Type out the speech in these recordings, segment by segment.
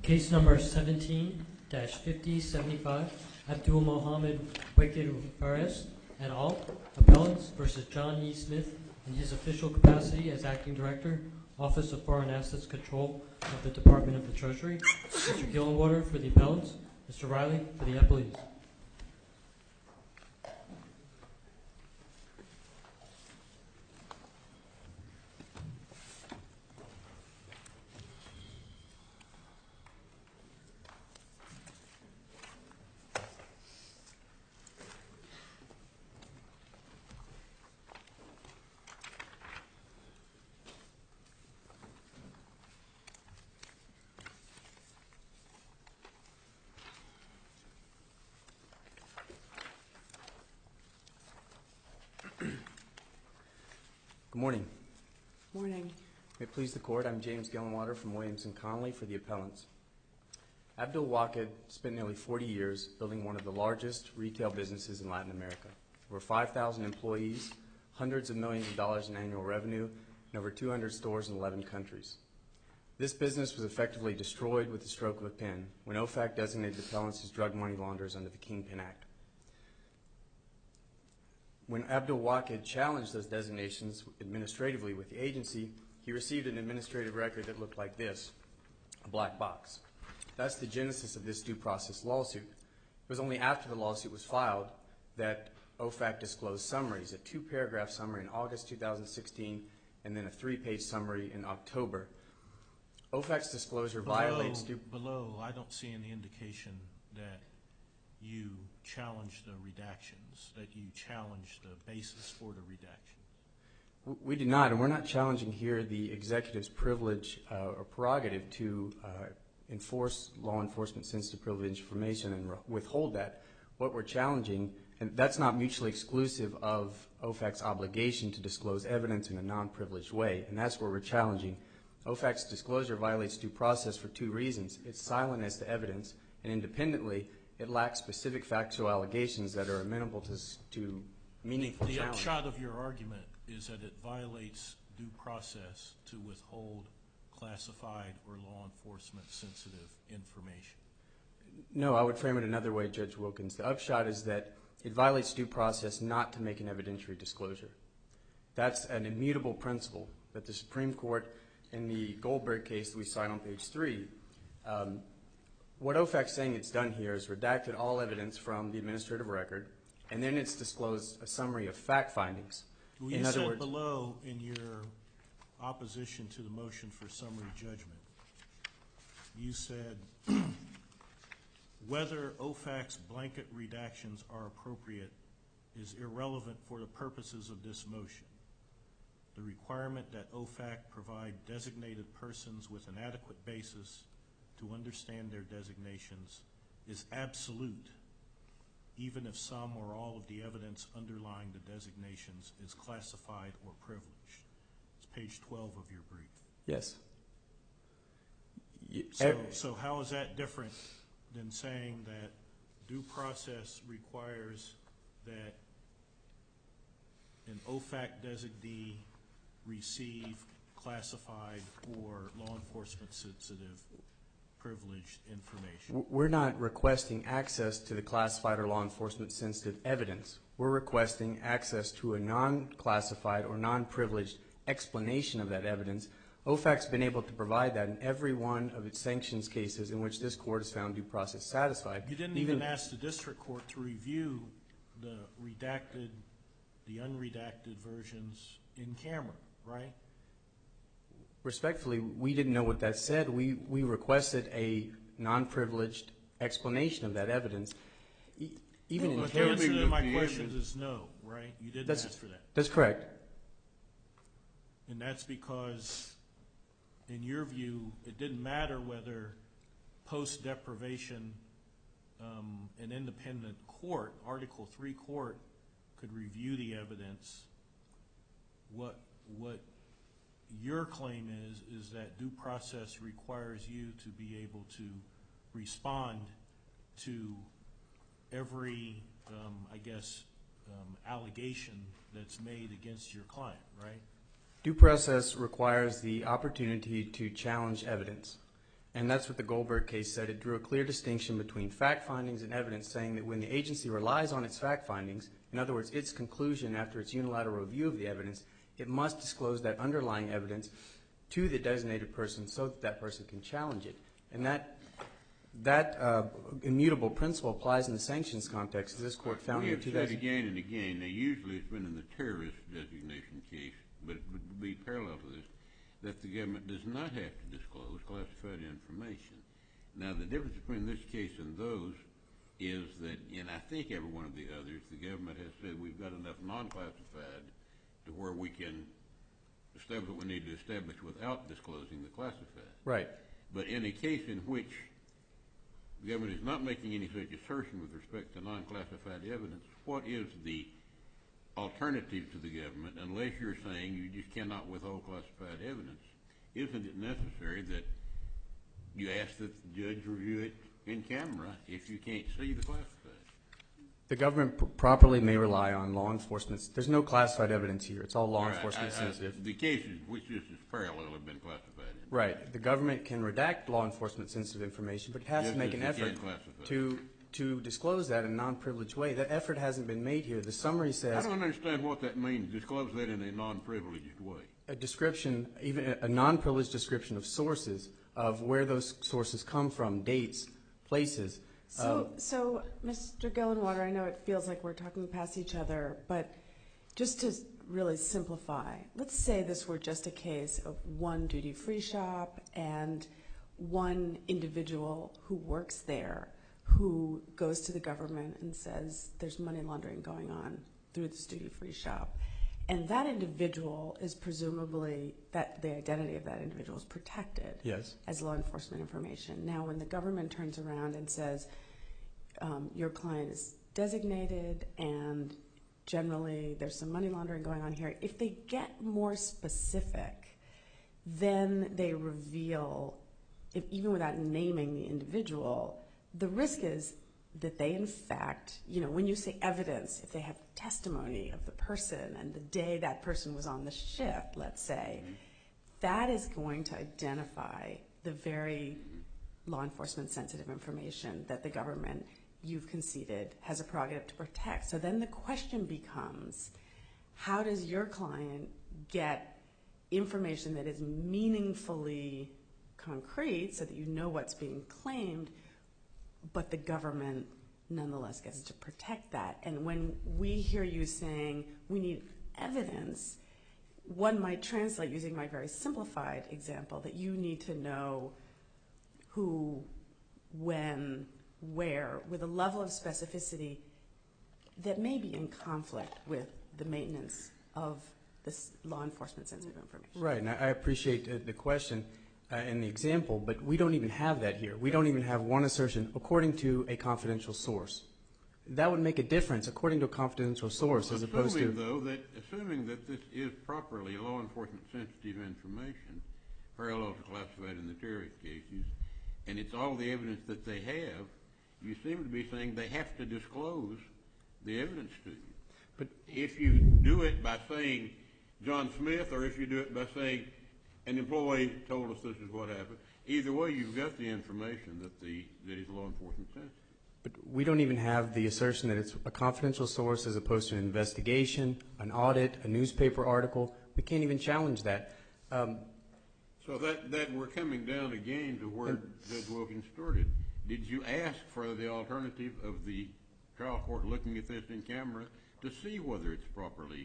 Case number 17-5075, Abdul Mohammed Wakil Fares et al., appellants versus John E. Smith in his official capacity as Acting Director, Office of Foreign Assets Control of the Department of the Treasury. Mr. Gillenwater for the appellants, Mr. Riley for the appellees. Good morning. Morning. May it please the Court, I'm James Gillenwater from Williams & Connolly for the appellants. Abdul Wakil spent nearly 40 years building one of the largest retail businesses in Latin America. Over 5,000 employees, hundreds of millions of dollars in annual revenue, and over 200 stores in 11 countries. This business was effectively destroyed with the stroke of a pen when OFAC designated the appellants as drug money launderers under the Kingpin Act. When Abdul Wakil challenged those designations administratively with the agency, he received an administrative record that looked like this, a black box. That's the genesis of this due process lawsuit. It was only after the lawsuit was filed that OFAC disclosed summaries, a 2-paragraph summary in August 2016 and then a 3-page summary in October. OFAC's disclosure violates due... Below, I don't see any indication that you challenge the redactions, that you challenge the basis for the redactions. We did not, and we're not challenging here the executive's privilege or prerogative to enforce law enforcement sensitive privilege information and withhold that. What we're challenging, and that's not mutually exclusive of OFAC's obligation to disclose evidence in a non-privileged way, and that's where we're challenging. OFAC's disclosure violates due process for 2 reasons. It's silent as to evidence, and independently, it lacks specific factual allegations that are amenable to meaningful challenge. The upshot of your argument is that it violates due process to withhold classified or law enforcement sensitive information. No, I would frame it another way, Judge Wilkins. The upshot is that it violates due process not to make an evidentiary disclosure. That's an immutable principle that the Supreme Court in the Goldberg case that we cite on page 3, what OFAC's saying it's done here is redacted all evidence from the administrative record, and then it's disclosed a summary of fact findings. Well, you said below in your opposition to the motion for summary judgment, you said whether OFAC's blanket redactions are appropriate is irrelevant for the purposes of this motion. The requirement that OFAC provide designated persons with an adequate basis to understand their designations is absolute, even if some or all of the evidence underlying the designations is classified or privileged. It's page 12 of your brief. Yes. So how is that different than saying that due process requires that an OFAC designee receive classified or law enforcement sensitive privileged information? We're not requesting access to the classified or law enforcement sensitive evidence. We're requesting access to a non-classified or non-privileged explanation of that evidence. OFAC's been able to provide that in every one of its sanctions cases in which this court has found due process satisfied. You didn't even ask the district court to review the redacted, the unredacted versions in camera, right? Respectfully, we didn't know what that said. We requested a non-privileged explanation of that evidence. Even the answer to my question is no, right? You didn't ask for that. That's correct. And that's because, in your view, it didn't matter whether post-deprivation an independent court, Article III court, could review the evidence. What your claim is that due process requires you to be able to respond to every, allegation that's made against your client, right? Due process requires the opportunity to challenge evidence. And that's what the Goldberg case said. It drew a clear distinction between fact findings and evidence, saying that when the agency relies on its fact findings, in other words, its conclusion after its unilateral review of the evidence, it must disclose that underlying evidence to the designated person so that that person can challenge it. And that immutable principle applies in the sanctions context, as this court found in 2000. We have said again and again, now usually it's been in the terrorist designation case, but it would be parallel to this, that the government does not have to disclose classified information. Now, the difference between this case and those is that, and I think every one of the others, the government has said we've got enough non-classified to where we can establish what we need to establish without disclosing the classified. Right. But in a case in which the government is not making any such assertion with respect to non-classified evidence, what is the alternative to the government, unless you're saying you just cannot withhold classified evidence? Isn't it necessary that you ask that the judge review it in camera if you can't see the classified? The government properly may rely on law enforcement. There's no classified evidence here. It's all law enforcement sensitive. The cases which this is parallel have been classified. Right. The government can redact law enforcement sensitive information, but it has to make an effort to disclose that in a non-privileged way. That effort hasn't been made here. The summary says— I don't understand what that means, disclose that in a non-privileged way. A description, even a non-privileged description of sources, of where those sources come from, dates, places. So, Mr. Gillenwater, I know it feels like we're talking past each other, but just to really simplify, let's say this were just a case of one duty-free shop and one individual who works there who goes to the government and says there's money laundering going on through this duty-free shop. And that individual is presumably, that the identity of that individual is protected as law enforcement information. Now, when the government turns around and says your client is designated and generally there's some money laundering going on here, if they get more specific, then they reveal, even without naming the individual, the risk is that they in fact, when you say evidence, if they have testimony of the person and the day that person was on the shift, let's say, that is going to identify the very law enforcement sensitive information that the government, you've conceded, has a prerogative to protect. So then the question becomes, how does your client get information that is meaningfully concrete so that you know what's being claimed, but the government nonetheless gets to protect that? And when we hear you saying we need evidence, one might translate, using my very simplified example, that you need to know who, when, where, with a level of specificity that may be in conflict with the maintenance of this law enforcement sensitive information. Right, and I appreciate the question and the example, but we don't even have that here. We don't even have one assertion according to a confidential source. That would make a difference according to a confidential source as opposed to— Assuming that this is properly law enforcement sensitive information, parallel to classified in the terrorist cases, and it's all the evidence that they have, you seem to be saying they have to disclose the evidence to you. But if you do it by saying John Smith, or if you do it by saying an employee told us this is what happened, either way you've got the information that is law enforcement sensitive. But we don't even have the assertion that it's a confidential source as opposed to an investigation, an audit, a newspaper article. We can't even challenge that. So that we're coming down again to where Judge Wilkins started. Did you ask for the alternative of the trial court looking at this in camera to see whether it's properly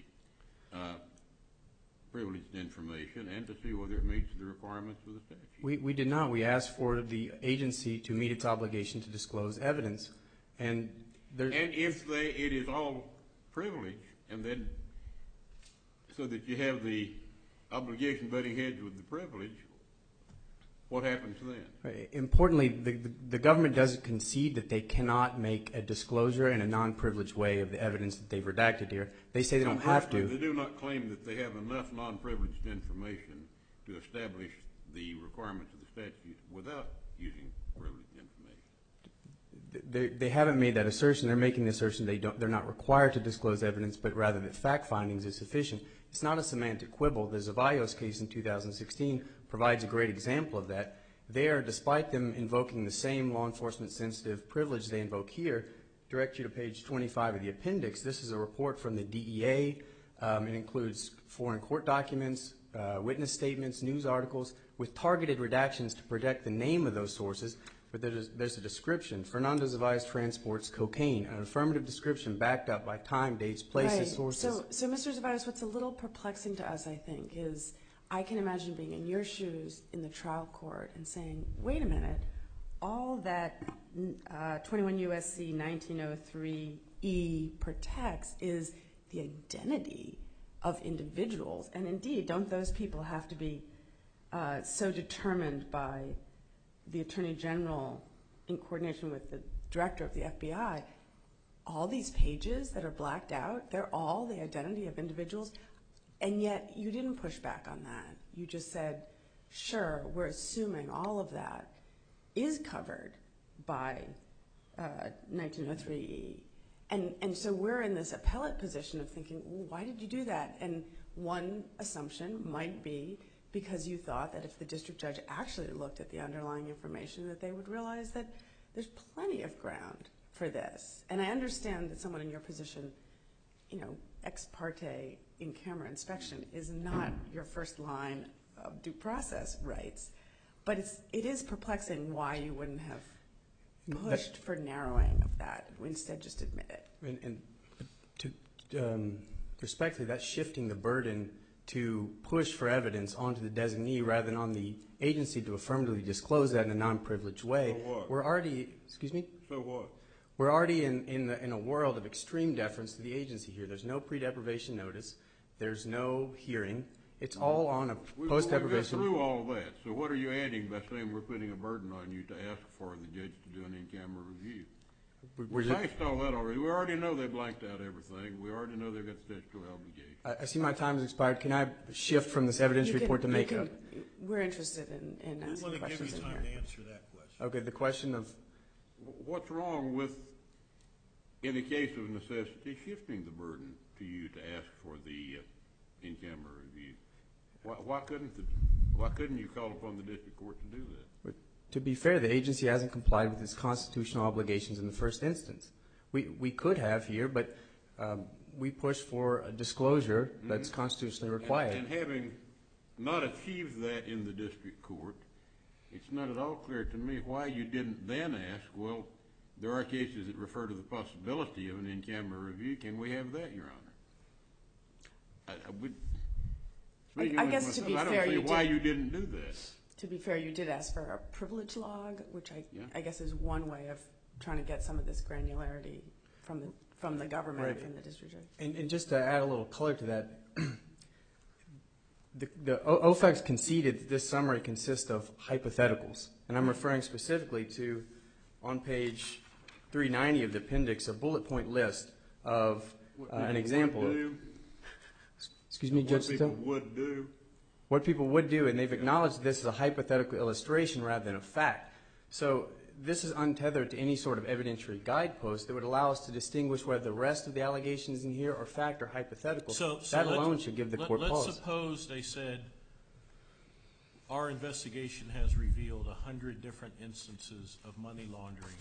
privileged information and to see whether it meets the requirements of the statute? We did not. We asked for the agency to meet its obligation to disclose evidence. And if it is all privilege, and then so that you have the obligation butting heads with the privilege, what happens then? Importantly, the government doesn't concede that they cannot make a disclosure in a non-privileged way of the evidence that they've redacted here. They say they don't have to. They do not claim that they have enough non-privileged information to establish the requirements of the statute without using privileged information. They haven't made that assertion. They're making the assertion they're not required to disclose evidence, but rather that fact findings is sufficient. It's not a semantic quibble. The Zavaios case in 2016 provides a great example of that. there, despite them invoking the same law enforcement sensitive privilege they invoke here, direct you to page 25 of the appendix. This is a report from the DEA. It includes foreign court documents, witness statements, news articles, with targeted redactions to protect the name of those sources. But there's a description. Fernando Zavallez transports cocaine, an affirmative description backed up by time, dates, places, Right. sources. So Mr. Zavallez, what's a little perplexing to us, I think, is I can imagine being in your shoes in the trial court and saying, wait a minute, all that 21 U.S.C. 1903E protects is the identity of individuals. And indeed, don't those people have to be so determined by the Attorney General in coordination with the Director of the FBI? All these pages that are blacked out, they're all the identity of individuals. And yet you didn't push back on that. You just said, sure, we're assuming all of that is covered by 1903E. And so we're in this appellate position of thinking, well, why did you do that? And one assumption might be because you thought that if the district judge actually looked at the underlying information, that they would realize that there's plenty of ground for this. And I understand that someone in your position, ex parte in-camera inspection is not your first line of due process rights. But it is perplexing why you wouldn't have pushed for narrowing of that. We instead just admit it. And to respectfully, that's shifting the burden to push for evidence onto the designee rather than on the agency to affirmatively disclose that in a non-privileged way. So what? We're already, excuse me? So what? We're already in a world of extreme deference to the agency here. There's no pre-deprivation notice. There's no hearing. It's all on a post-deprivation. We got through all that. So what are you adding by saying we're putting a burden on you to ask for the judge to do an in-camera review? We passed all that already. We already know they blanked out everything. We already know they've got statutory obligation. I see my time has expired. Can I shift from this evidence report to make a... We're interested in We asking want to give questions you in time here. to answer that question. Okay, the question of... What's wrong with, in the case of necessity, shifting the burden to you to ask for the in-camera review? Why couldn't you call upon the district court to do that? To be fair, the agency hasn't complied with its constitutional obligations in the first instance. We could have here, but we push for a disclosure that's constitutionally required. And having not achieved that in the district court, it's not at all clear to me why you didn't then ask, well, there are cases that refer to the possibility of an in-camera review. Can we have that, Your Honor? I guess to be fair, I don't see why you didn't do that. To be fair, you did ask for a privilege log, which I guess is one way of trying to get some of this granularity from the government and from the district judge. And just to add a little color to that, the OFAC's conceded that this summary consists of hypotheticals. And I'm referring specifically to, on page 390 of the appendix, a bullet point list of an example of... Excuse me, Judge Sotelo? What people would do. What people would do, and they've acknowledged this as a hypothetical illustration rather than a fact. So this is untethered to any sort of evidentiary guidepost that would allow us to distinguish whether the rest of the allegations in here are fact or hypothetical. So that alone should give the court pause. Let's suppose they said, our investigation has revealed 100 different instances of money laundering,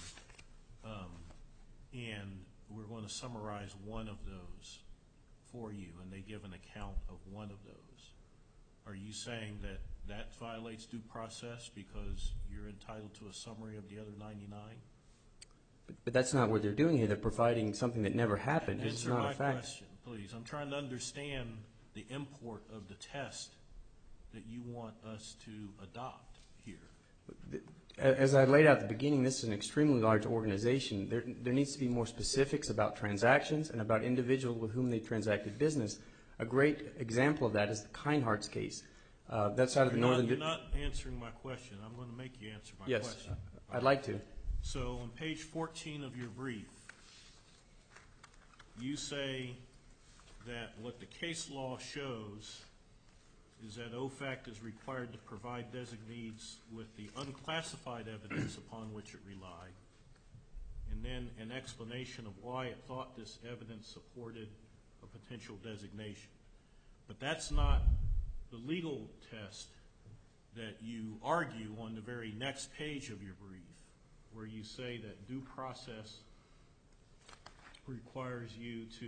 and we're going to summarize one of those for you, and they give an account of one of those. Are you saying that that violates due process because you're entitled to a summary of the other 99? But that's not what they're doing here. They're providing something that never happened. It's not a fact. Answer my question, please. I'm trying to understand the import of the test that you want us to adopt here. As I laid out at the beginning, this is an extremely large organization. There needs to be more specifics about transactions and about individuals with whom they transacted business. A great example of that is the Kinehart's case. That's out of the northern... You're not answering my question. I'm going to make you answer my question. Yes, I'd like to. So on page 14 of your brief, you say that what the case law shows is that OFAC is required to provide designees with the unclassified evidence upon which it relied, and then an explanation of why it thought this evidence supported a potential designation. But that's not the legal test that you argue on the very next page of your brief, where you say that due process requires you to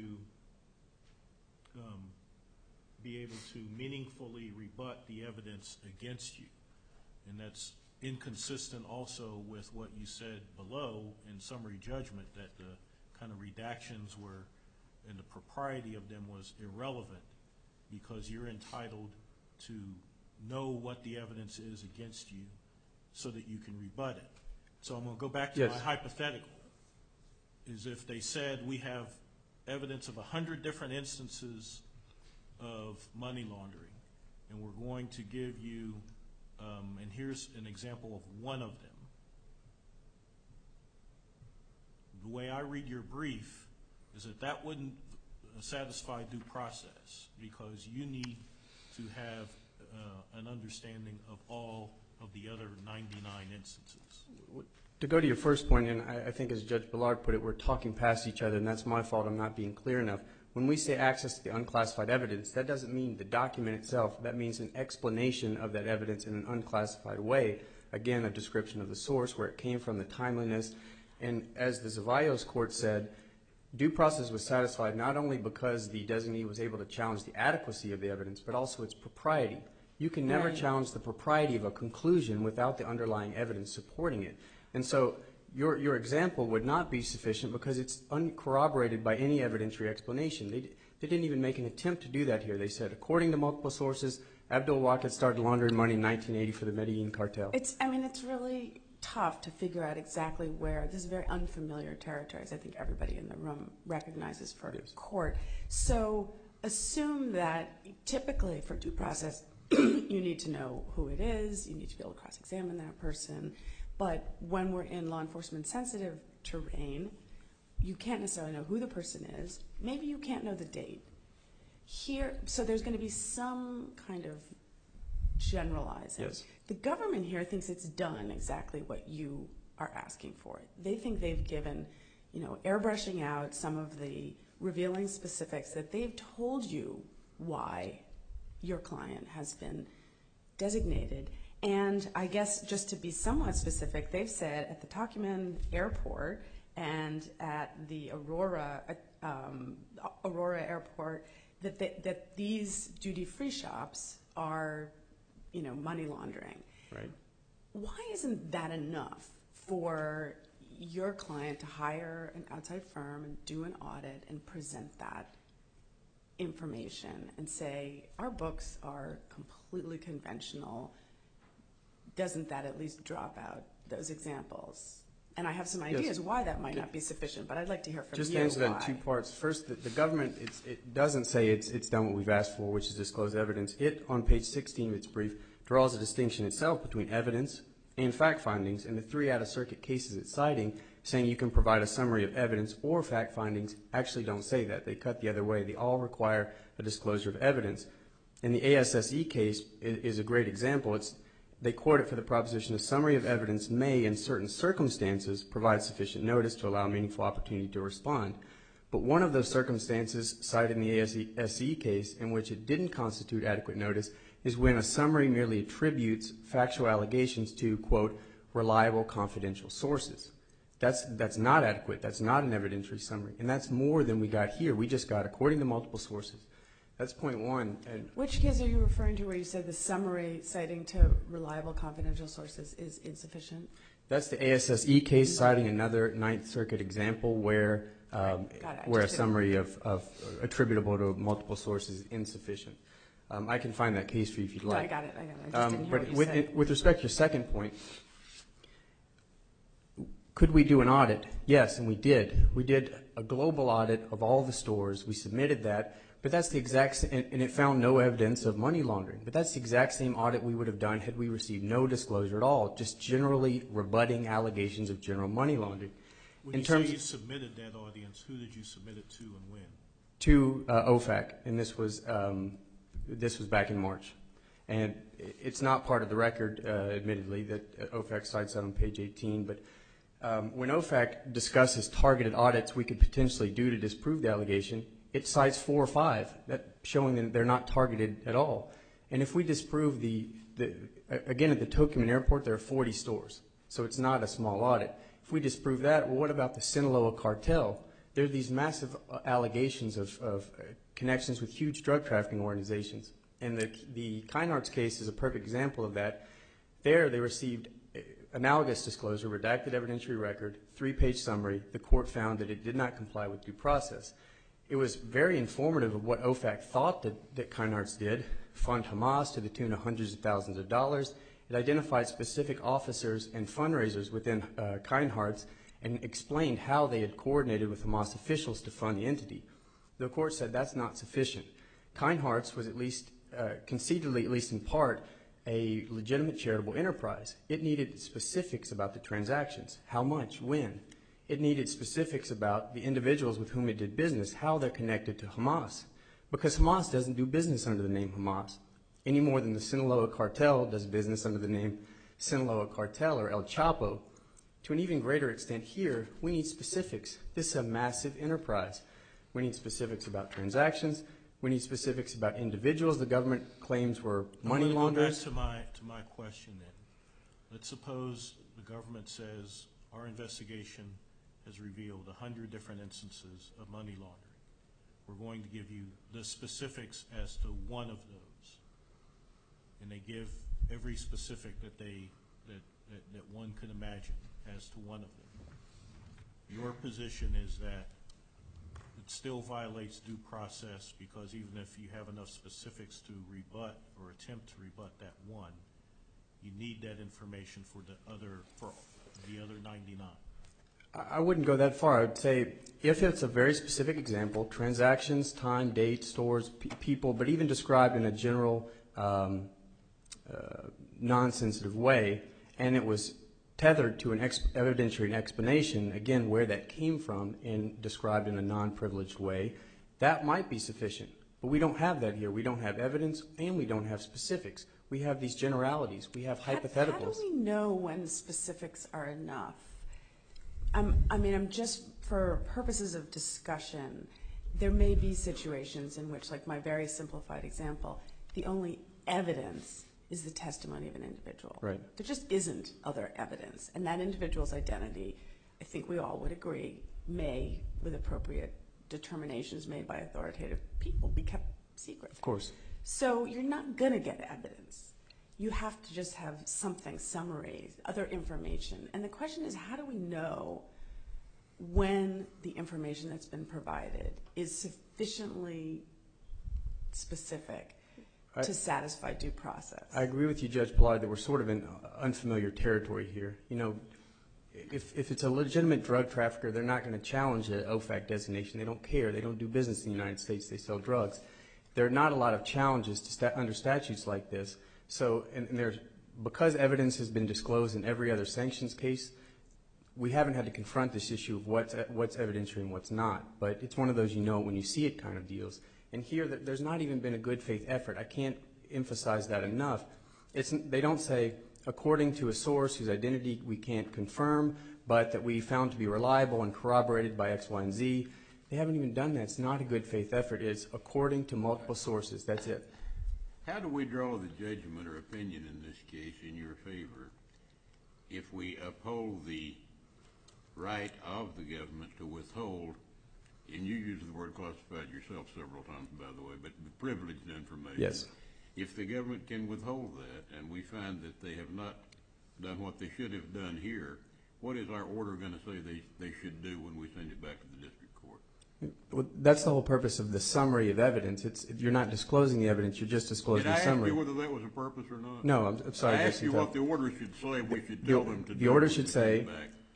be able to meaningfully rebut the evidence against you. And that's inconsistent also with what you said below in summary judgment, that the kind of redactions were, and the propriety of them was irrelevant because you're entitled to know what the evidence is against you so that you can rebut it. So I'm going to go back to my hypothetical. Is if they said we have evidence of 100 different instances of money laundering, and we're going to give you, and here's an example of one of them. The way I read your brief is that that wouldn't satisfy due process because you need to have an understanding of all of the other 99 instances. To go to your first point, and I think as Judge Ballard put it, we're talking past each other, and that's my fault. I'm not being clear enough. When we say access to the unclassified evidence, that doesn't mean the document itself. That means an explanation of that evidence in an unclassified way. Again, a description of the source, where it came from, the timeliness. And as the Zavaios court said, due process was satisfied not only because the designee was able to challenge the adequacy of the evidence, but also its propriety. You can never challenge the propriety of a conclusion without the underlying evidence supporting it. And so your example would not be sufficient because it's uncorroborated by any evidentiary explanation. They didn't even make an attempt to do that here. They said, according to multiple sources, Abdul Waqid started laundering money in 1980 for the Medellin cartel. It's really tough to figure out exactly where. This is very unfamiliar territory, as I think everybody in the room recognizes for court. So assume that typically for due process, you need to know who it is, you need to be able to cross-examine that person. But when we're in law enforcement sensitive terrain, you can't necessarily know who the person is. Maybe you can't know the date. Here, so there's going to be some kind of generalizing. Yes. The government here thinks it's done exactly what you are asking for. They think they've given, airbrushing out some of the revealing specifics that they've told you why your client has been designated. And I guess just to be somewhat specific, they've said at the Tocumen Airport and at the Aurora Airport that these duty-free shops are, money laundering. Right. Why isn't that enough for your client to hire an outside firm and do an audit and present that information and say, our books are completely conventional? Doesn't that at least drop out those examples? And I have some ideas why that might not be sufficient, but I'd like to hear from you. Just to answer that in two parts. First, the government, it doesn't say it's done what we've asked for, which is disclose evidence. It, on page 16 of its brief, draws a distinction itself between evidence and fact findings, and the 3 out-of-circuit cases it's citing, saying you can provide a summary of evidence or fact findings, actually don't say that. They cut the other way. They all require a disclosure of evidence. And the ASSE case is a great example. They quote it for the proposition, a summary of evidence may, in certain circumstances, provide sufficient notice to allow meaningful opportunity to respond. But one of those circumstances cited in the ASSE case in which it didn't constitute adequate notice is when a summary merely attributes factual allegations to, quote, reliable confidential sources. That's not adequate. That's not an evidentiary summary. And that's more than we got here. We just got, according to multiple sources. That's point one. And which case are you referring to where you said the summary citing to reliable confidential sources is insufficient? That's the ASSE case citing another Ninth Circuit example where a summary of attributable to multiple sources is insufficient. I can find that case for you if you'd like. No, I got it. I just didn't hear what you said. With respect to your second point, could we do an audit? Yes, and we did. We did a global audit of all the stores. We submitted that. But that's the exact same, and it found no evidence of money laundering. But that's the exact same audit we would have done had we received no disclosure at all, just generally rebutting allegations of general money laundering. When you say you submitted that audience, who did you submit it to and when? To OFAC, and this was back in March. And it's not part of the record, admittedly, that OFAC cites that on page 18. But when OFAC discusses targeted audits we could potentially do to disprove the allegation, it cites 4 or 5, that showing that they're not targeted at all. And if we disprove again, at the Tocumen Airport, there are 40 stores, so it's not a small audit. If we disprove that, well, what about the Sinaloa cartel? There are these massive allegations of connections with huge drug trafficking organizations, and the Kinehart's case is a perfect example of that. There, they received analogous disclosure, redacted evidentiary record, 3-page summary. The court found that it did not comply with due process. It was very informative of what OFAC thought that Kinehart's did, fund Hamas to the tune of hundreds of thousands of dollars. It identified specific officers and fundraisers within Kinehart's and explained how they had coordinated with Hamas officials to fund the entity. The court said that's not sufficient. Kinehart's was at least, concededly, at least in part, a legitimate charitable enterprise. It needed specifics about the transactions, how much, when. It needed specifics about the individuals with whom it did business, how they're connected to Hamas, because Hamas doesn't do business under the name Hamas, any more than the Sinaloa cartel does business under the name Sinaloa Cartel or El Chapo. To an even greater extent here, we need specifics. This is a massive enterprise. We need specifics about transactions. We need specifics about individuals the government claims were money launderers. Go back to my question then. Let's suppose the government says our investigation has revealed 100 different instances of money laundering. We're going to give you the specifics as to one of those. And they give every specific that one could imagine as to one of them. Your position is that it still violates due process because even if you have enough specifics to rebut or attempt to rebut that one, you need that information for the other 99. I wouldn't go that far. I would say if it's a very specific example, transactions, time, date, stores, people, but even described in a general non-sensitive way, and it was tethered to an evidentiary explanation, again, where that came from and described in a non-privileged way, that might be sufficient. But we don't have that here. We don't have evidence and we don't have specifics. We have these generalities. We have hypotheticals. How do we know when specifics are enough? I'm just, for purposes of discussion, there may be situations in which, like my very simplified example, the only evidence is the testimony of an individual. Right. There just isn't other evidence. And that individual's identity, I think we all would agree, may, with appropriate determinations made by authoritative people, be kept secret. Of course. So you're not going to get evidence. You have to just have something, summaries, other information. And the question is, how do we know when the information that's been provided is sufficiently specific to satisfy due process? I agree with you, Judge Ballard, that we're sort of in unfamiliar territory here. You know, if it's a legitimate drug trafficker, they're not going to challenge the OFAC designation. They don't care. They don't do business in the United States. They sell drugs. There are not a lot of challenges under statutes like this. So, and there's, because evidence has been disclosed in every other sanctions case, we haven't had to confront this issue of what's evidentiary and what's not. But it's one of those you know when you see it kind of deals. And here, there's not even been a good faith effort. I can't emphasize that enough. They don't say, according to a source whose identity we can't confirm, but that we found to be reliable and corroborated by X, Y, and Z. They haven't even done that. It's not a good faith effort. It's according to multiple sources. That's it. How do we draw the judgment or opinion in this case in your favor if we uphold the right of the government to withhold, and you use the word classified yourself several times, by the way, but privileged information? Yes. If the government can withhold that, and we find that they have not done what they should have done here, what is our order going to say they should do when we send it back to the district court? Well, that's the whole purpose of the summary of evidence. If you're not disclosing the evidence, you're just disclosing the summary. Did I ask you whether that was a purpose or not? No, I'm sorry. I asked you what the order should say. We should tell them to do. The order should say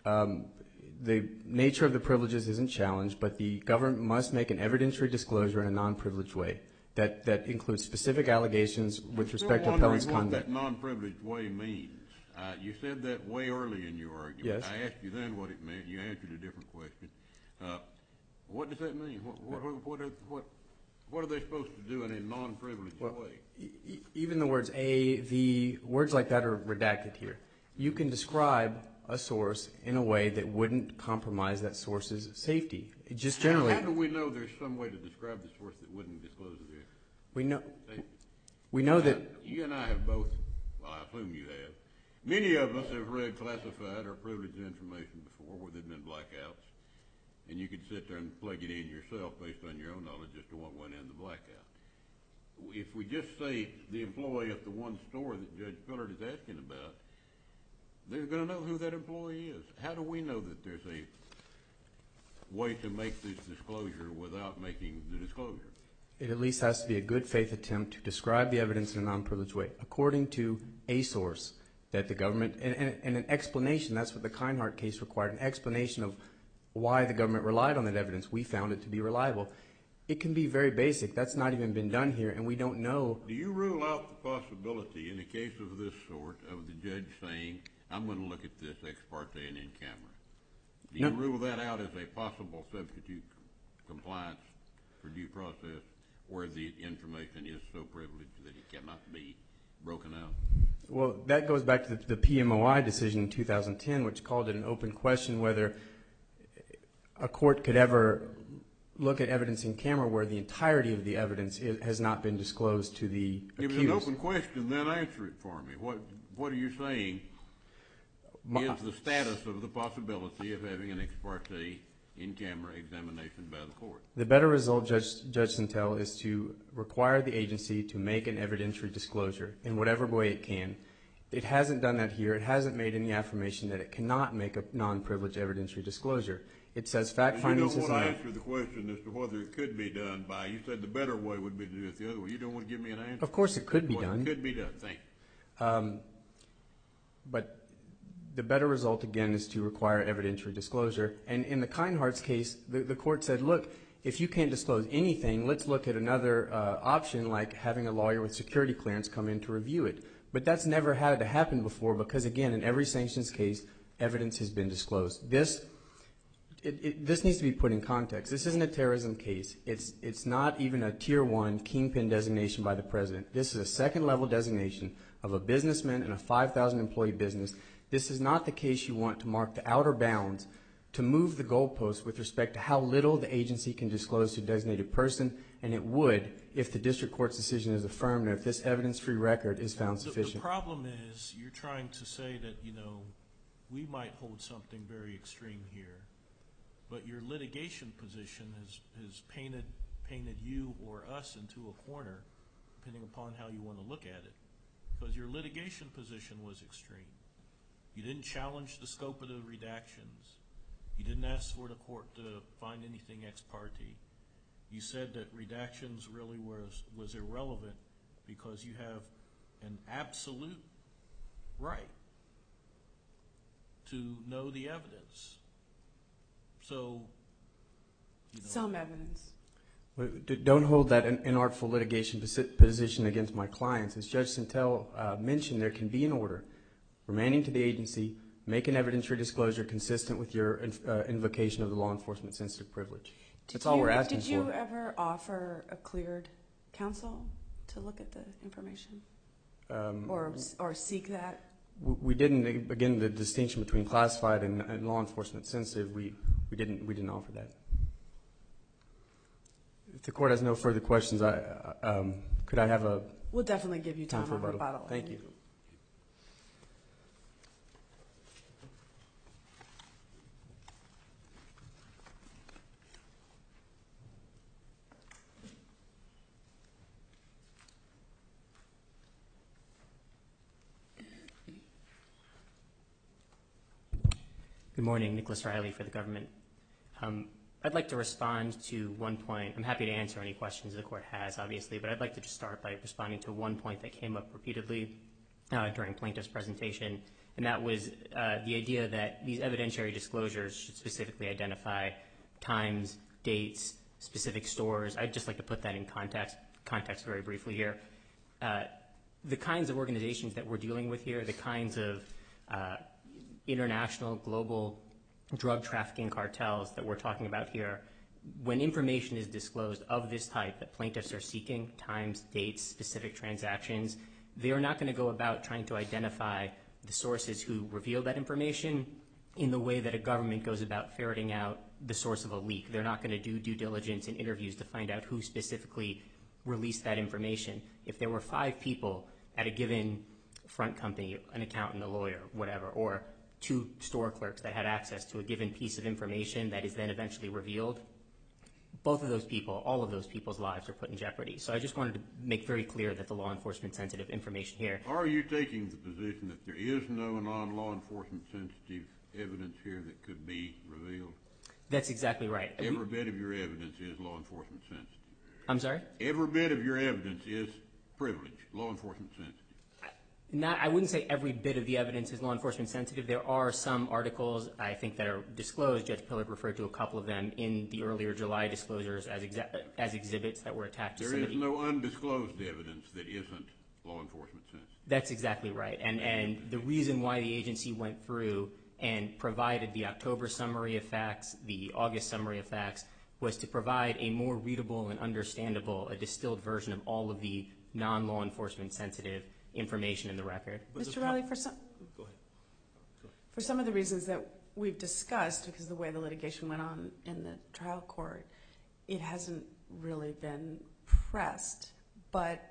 the nature of the privileges isn't challenged, but the government must make an evidentiary disclosure in a non-privileged way that includes specific allegations with respect to appellant's conduct. I'm still wondering what that non-privileged way means. You said that way early in your argument. Yes. I asked you then what it meant. You answered a different question. What does that mean? What are they supposed to do in a non-privileged way? Even the words the words like that are redacted here. You can describe a source in a way that wouldn't compromise that source's safety. Just generally. How do we know there's some way to describe the source that wouldn't disclose it? We know that you and I have both I assume you have. Many of us have read classified or privileged information before where there have been blackouts, and you could sit there and plug it in yourself based on your own knowledge as to what went in the blackout. If we just say the employee at the one store that Judge Pillard is asking about, they're going to know who that employee is. How do we know that there's a way to make this disclosure without making the disclosure? It at least has to be a good faith attempt to describe the evidence in a non-privileged way, according to a source that the government, and an explanation. That's what the Kinehart case required, an explanation of why the government relied on that evidence. We found it to be reliable. It can be very basic. That's not even been done here, and we don't know. Do you rule out the possibility in a case of this sort of the judge saying, I'm going to look at this ex parte and in camera? Do you rule that out as a possible substitute compliance for due process where the information is so privileged that it cannot be broken out? Well, that goes back to the PMOI decision in 2010, which called it an open question whether a court could ever look at evidence in camera where the entirety of the evidence has not been disclosed to the accused. If it's an open question, then answer it for me. What are you saying is the status of the possibility of having an ex parte in-camera examination by the court? The better result, Judge Santel, is to require the agency to make an evidentiary disclosure in whatever way it can. It hasn't done that here. It hasn't made any affirmation that it cannot make a non-privileged evidentiary disclosure. It says fact findings is You don't want enough. to answer the question as to whether it could be done by, you said the better way would be to do it the other way. You don't want to give me an answer? Of course it could be done. It could be done. Thank you. But the better result, again, is to require evidentiary disclosure. And in the Kinehart's case, the court said, look, if you can't disclose anything, let's look at another option like having a lawyer with security clearance come in to review it. But that's never had to happen before because, again, in every sanctions case, evidence has been disclosed. This needs to be put in context. This isn't a terrorism case. It's not even a Tier 1 kingpin designation by the president. This is a second-level designation of a businessman and a 5,000-employee business. This is not the case you want to mark the outer bounds to move the goalposts with respect to how little the agency can disclose to a designated person, and it would if the district court's decision is affirmed and if this evidence-free record is found sufficient. The problem is you're trying to say that, we might hold something very extreme here, but your litigation position has painted you or us into a corner, depending upon how you want to look at it, because your litigation position was extreme. You didn't challenge the scope of the redactions. You didn't ask for the court to find anything ex parte. You said that redactions really was irrelevant because you have an absolute right to know the evidence. So, Some evidence. Don't hold that inartful litigation position against my clients. As Judge Santel mentioned, there can be an order remaining to the agency, make an evidentiary disclosure consistent with your invocation of the law enforcement sensitive privilege. That's all we're asking for. Did you ever offer a cleared counsel to look at the information or seek that? We didn't. Again, the distinction between classified and law enforcement sensitive, we didn't offer that. If the court has no further questions, could I have a We'll definitely give you time for on rebuttal. Thank you. Good morning, Nicholas Riley for the government. I'd like to respond to one point. I'm happy to answer any questions the court has, obviously, but I'd like to just start by responding to one point that came up repeatedly during plaintiff's presentation, and that was the idea that these evidentiary disclosures should specifically identify times, dates, specific stores. I'd just like to put that in context very briefly here. The kinds of organizations that we're dealing with here, the kinds of international, global drug trafficking cartels that we're talking about here, when information is disclosed of this type that plaintiffs are seeking, times, dates, specific transactions, they are not going to go about trying to identify the sources who reveal that information in the way that a government goes about ferreting out the source of a leak. They're not going to do due diligence and interviews to find out who specifically released that information. If there were 5 people at a given front company, an accountant, a lawyer, whatever, or 2 store clerks that had access to a given piece of information that is then eventually revealed, both of those people, all of those people's lives are put in jeopardy. So I just wanted to make very clear that the law enforcement sensitive information here. Are you taking the position that there is no non-law enforcement sensitive evidence here that could be revealed? That's exactly right. Every bit of your evidence is law enforcement sensitive. I'm sorry? Every bit of your evidence is privilege, law enforcement sensitive. I wouldn't say every bit of the evidence is law enforcement sensitive. There are some articles, I think, that are disclosed. Judge Pillard referred to a couple of them in the earlier July disclosures as exhibits that were attached to There is no undisclosed evidence that isn't law enforcement sensitive. That's exactly right. And the reason why the agency went through and provided the October summary of facts, the August summary of facts, was to provide a more readable and understandable, a distilled version of all of the non-law enforcement sensitive information in the record. Mr. Riley, for some of the reasons that we've discussed, because the way the litigation went on in the trial court, it hasn't really been pressed. But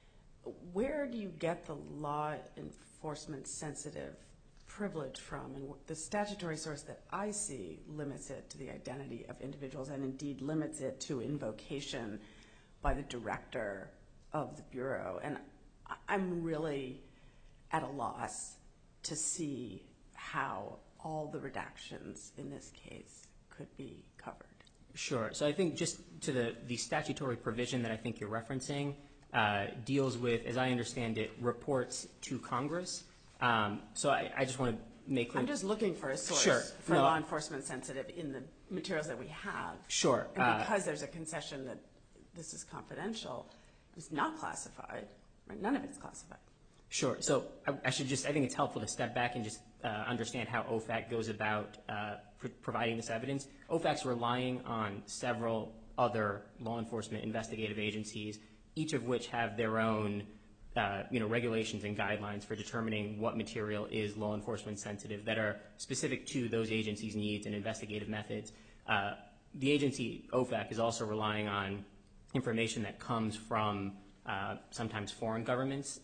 where do you get the law enforcement sensitive privilege from? And the statutory source that I see limits it to the identity of individuals and indeed limits it to invocation by the director of the Bureau. And I'm really at a loss to see how all the redactions in this case could be covered. Sure. So I think just to the statutory provision that I think you're referencing deals with, as I understand it, reports to Congress. So I just want to make clear. I'm just looking for a source for law enforcement sensitive in the materials that we have. Sure. And because there's a concession that this is confidential, it's not classified. Right? None of it's classified. Sure. So I think it's helpful to step back and just understand how OFAC goes about providing this evidence. OFAC's relying on several other law enforcement investigative agencies, each of which have their own regulations and guidelines for determining what material is law enforcement sensitive that are specific to those agencies' needs and investigative methods. The agency, OFAC, is also relying on information that comes from sometimes foreign governments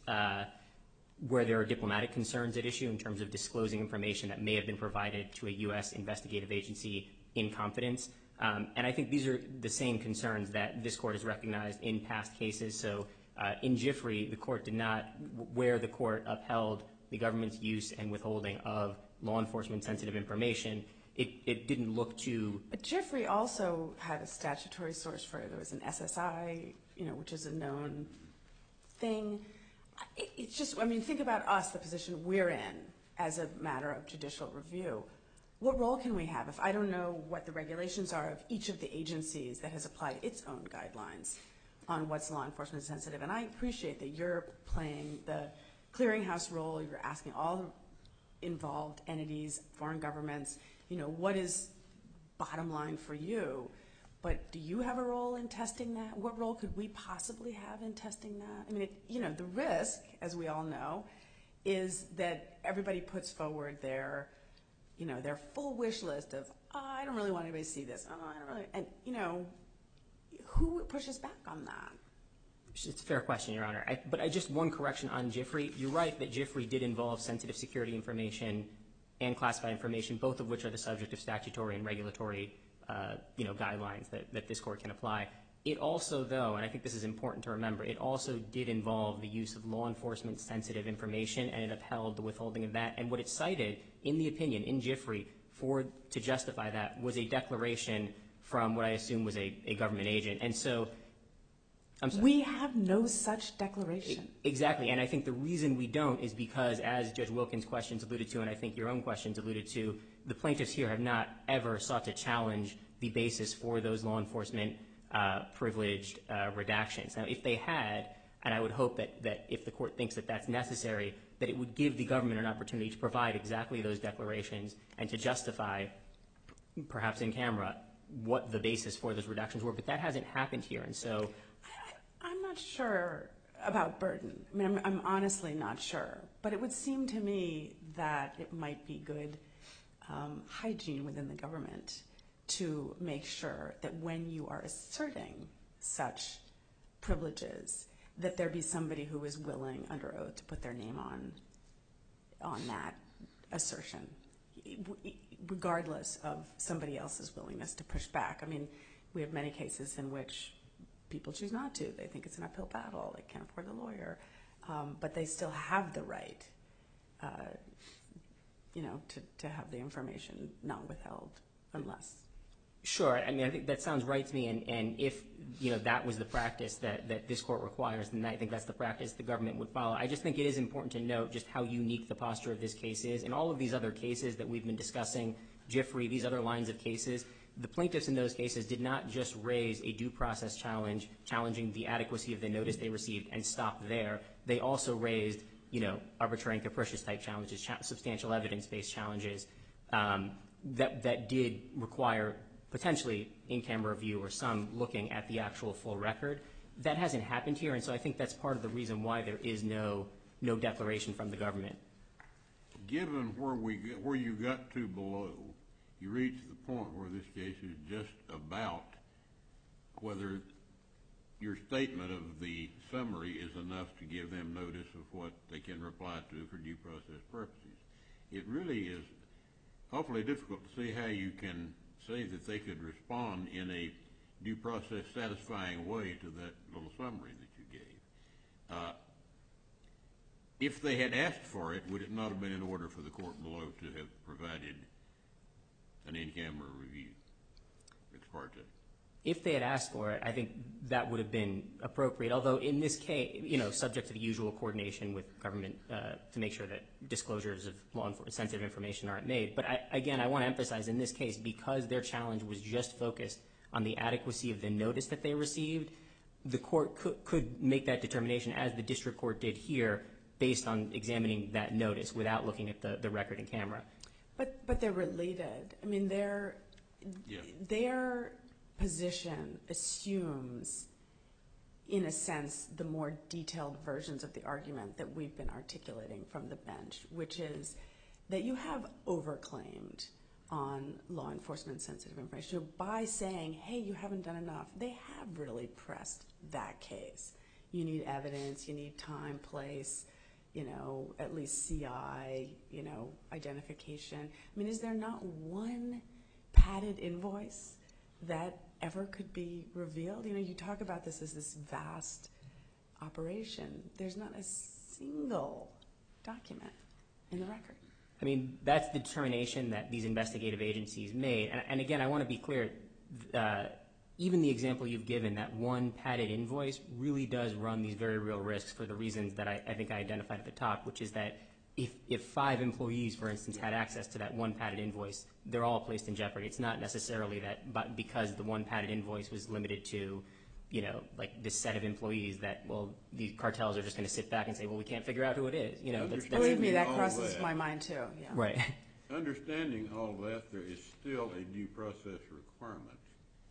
where there are diplomatic concerns at issue in terms of disclosing information that may have been provided to a U.S. investigative agency in confidence. And I think these are the same concerns that this court has recognized in past cases. So in Giffrey, the court did not, where the court upheld the government's use and withholding of law enforcement sensitive information, it didn't look to. But Giffrey also had a statutory source for it. There was an SSI, which is a known thing. It's just, think about us, the position we're in as a matter of judicial review. What role can we have if I don't know what the regulations are of each of the agencies that has applied its own guidelines on what's law enforcement sensitive? And I appreciate that you're playing the clearinghouse role. You're asking all the involved entities, foreign governments, what is bottom line for you? But do you have a role in testing that? What role could we possibly have in testing that? The risk, as we all know, is that everybody puts forward their full wish list of, I don't really want anybody to see this. And who pushes back on that? It's a fair question, Your Honor. But just one correction on Giffrey. You're right that Giffrey did involve sensitive security information and classified information, both of which are the subject of statutory and regulatory guidelines that this court can apply. It also, though, and I think this is important to remember, it also did involve the use of law enforcement sensitive information, and it upheld the withholding of that. And what it cited in the opinion in Giffrey to justify that was a declaration from what I assume was a government agent. And so we have no such declaration. Exactly, and I think the reason we don't is because, as Judge Wilkins' questions alluded to, and I think your own questions alluded to, the plaintiffs here have not ever sought to challenge the basis for those law enforcement privileged redactions. Now, if they had, and I would hope that if the court thinks that that's necessary, that it would give the government an opportunity to provide exactly those declarations and to justify, perhaps in camera, what the basis for those redactions were. But that hasn't happened here, and so I'm not sure about burden. I'm honestly not sure. But it would seem to me that it might be good hygiene within the government to make sure that when you are asserting such privileges, that there be somebody who is willing under oath to put their name on on that assertion, regardless of somebody else's willingness to push back. I mean, we have many cases in which people choose not to. They think it's an uphill battle. They can't afford a lawyer. But they still have the right, to have the information not withheld unless. Sure. I mean, I think that sounds right to me. And if, that was the practice that this court requires, then I think that's the practice the government would follow. I just think it is important to note just how unique the posture of this case is. In all of these other cases that we've been discussing, Giffrey, these other lines of cases, the plaintiffs in those cases did not just raise a due process challenge, challenging the adequacy of the notice they received and stop there. They also raised, arbitrary and capricious type challenges, substantial evidence-based challenges that did require potentially in-camera review or some looking at the actual full record. That hasn't happened here, and so I think that's part of the reason why there is no declaration from the government. Given where you got to below, you reached the point where this case is just about whether your statement of the summary is enough to give them notice of what they can reply to for due process purposes. It really is awfully difficult to see how you can say that they could respond in a due process satisfying way to that little summary that you gave. If they had asked for it, would it not have been in order for the court below to have provided an in-camera review, ex parte? If they had asked for it, I think that would have been appropriate, although in this case, subject to the usual coordination with government to make sure that disclosures of law enforcement sensitive information aren't made. But I want to emphasize in this case, because their challenge was just focused on the adequacy of the notice that they received, the court could make that determination, as the district court did here, based on examining that notice without looking at the record in camera. But they're related. I mean, their position assumes, in a sense, the more detailed versions of the argument that we've been articulating from the bench, which is that you have overclaimed on law enforcement sensitive information. So by saying, hey, you haven't done enough, they have really pressed that case. You need evidence, you need time, place, at least CI, identification. I mean, is there not one padded invoice that ever could be revealed? You talk about this as this vast operation. There's not a single document in the record. I mean, that's the determination that these investigative agencies made. And again, I want to be clear, even the example you've given, that one padded invoice, really does run these very real risks for the reasons that I think I identified at the top, which is that if 5 employees, for instance, had access to that one padded invoice, they're all placed in jeopardy. It's not necessarily that, but because the one padded invoice was limited to, like this set of employees, that, well, the cartels are just going to sit back and say, well, we can't figure out who it is. Believe me, that crosses my mind too. Yeah. Right. Understanding all that, there is still a due process requirement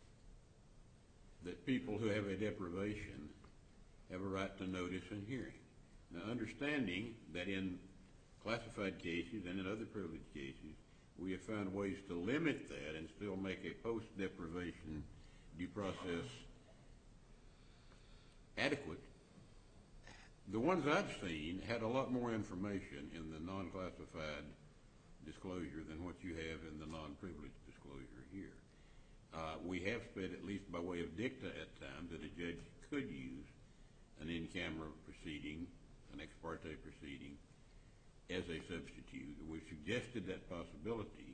that people who have a deprivation have a right to notice and hearing. Now, understanding that in classified cases and in other privileged cases, we have found ways to limit that and still make a post-deprivation due process adequate. The ones I've seen had a lot more information in the non-classified disclosure than what you have in the non-privileged disclosure here. We have said, at least by way of dicta at times, that a judge could use an in-camera proceeding, an ex parte proceeding, as a substitute. We suggested that possibility.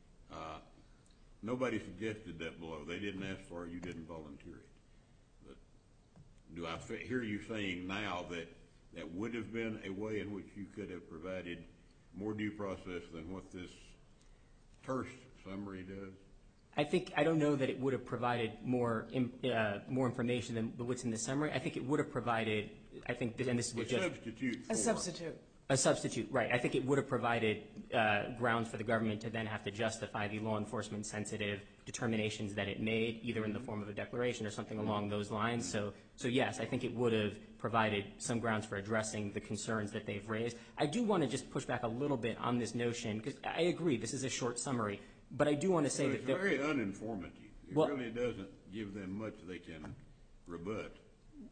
Nobody suggested that below. They didn't ask for it. You didn't volunteer it. But do I hear you saying now that that would have been a way in which you could have provided more due process than what this terse summary does? I don't know that it would have provided more information than what's in the summary. I think it would have provided, and this is what a substitute, right. I think it would have provided grounds for the government to then have to justify the law enforcement sensitive determinations that it made, either in the form of a declaration or something along those lines. So yes, I think it would have provided some grounds for addressing the concerns that they've raised. I do want to just push back a little bit on this notion, because I agree this is a short summary, but I do want to say that it's very uninformative. It really doesn't give them much they can rebut.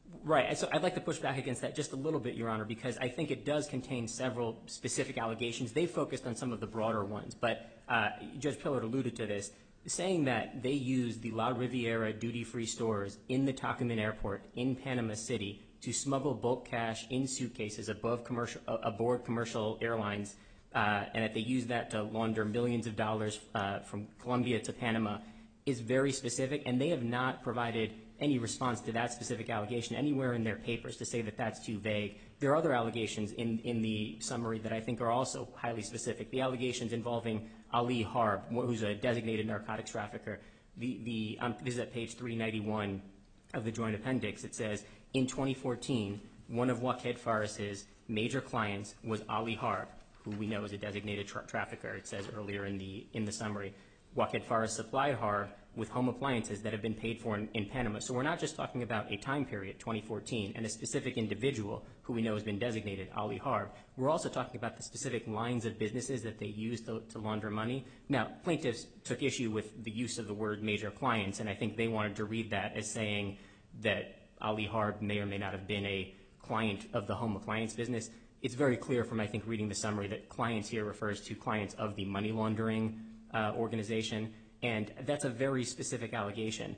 Right. So I'd like to push back against that just a little bit, Your Honor, because I think it does contain several specific allegations. They focused on some of the broader ones, but Judge Pillard alluded to this, saying that they used the La Riviera duty-free stores in the Tacumen airport in Panama City to smuggle bulk cash in suitcases aboard commercial airlines, and that they used that to launder millions of dollars from Colombia to Panama is very specific, and they have not provided any response to that specific allegation anywhere in their papers to say that that's too vague. There are other allegations in the summary that I think are also highly specific. The allegations involving Ali Harb, who's a designated narcotics trafficker. This is at page 391 of the Joint Appendix. It says, in 2014, one of Waqed Faris's major clients was Ali Harb, who we know is a designated trafficker, it says earlier in the summary. Waqed Faris supplied Harb with home appliances that have been paid for in Panama. So we're not just talking about a time period, 2014, and a specific individual who we know has been designated, Ali Harb. We're also talking about the specific lines of businesses that they use to launder money. Now, plaintiffs took issue with the use of the word major clients, and I think they wanted to read that as saying that Ali Harb may or may not have been a client of the home appliance business. It's very clear from, I think, reading the summary that clients here refers to clients of the money laundering organization, and that's a very specific allegation.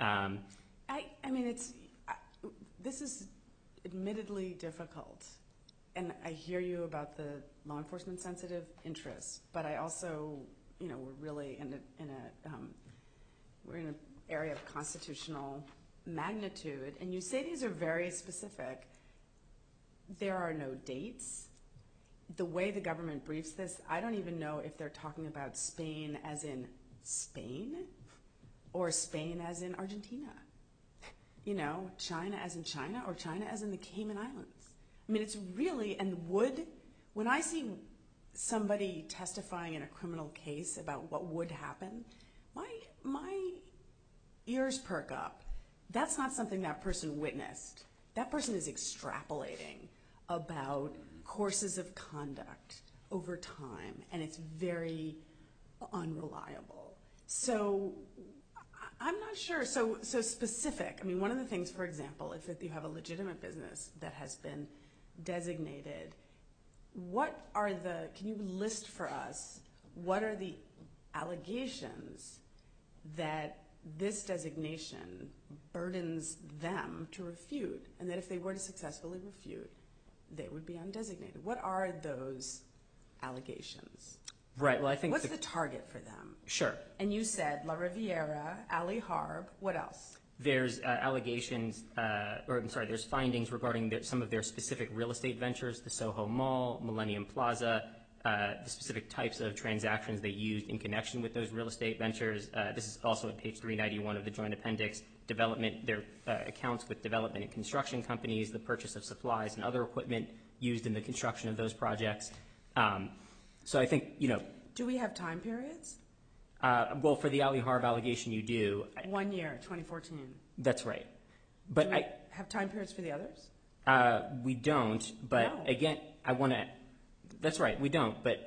This is admittedly difficult, and I hear you about the law enforcement sensitive interests, but I also, we're really in an area of constitutional magnitude, and you say these are very specific. There are no dates. The way the government briefs this, I don't even know if they're talking about Spain as in Spain or Spain as in Argentina. China as in China or China as in the Cayman Islands. I mean, it's really, when I see somebody testifying in a criminal case about what would happen, my ears perk up. That's not something that person witnessed. That person is extrapolating about courses of conduct over time, and it's very unreliable. So I'm not sure. So specific. I mean, one of the things, for example, if you have a legitimate business that has been designated, can you list for us what are the allegations that this designation burdens them to refute, and that if they were to successfully refute, they would be undesignated? What are those allegations? Right. Well, I think what's the target for them? Sure. And you said La Riviera, Ali Harb. What else? There's allegations, there's findings regarding some of their specific real estate ventures, the Soho Mall, Millennium Plaza, the specific types of transactions they used in connection with those real estate ventures. This is also at page 391 of the Joint Appendix. Development, their accounts with development and construction companies, the purchase of supplies and other equipment used in the construction of those projects. So I think, Do we have time periods? Well, for the Ali Harb allegation, you do. 1 year, 2014. That's right. But do we have time periods for the others? We don't. But No. again, that's right, we don't. But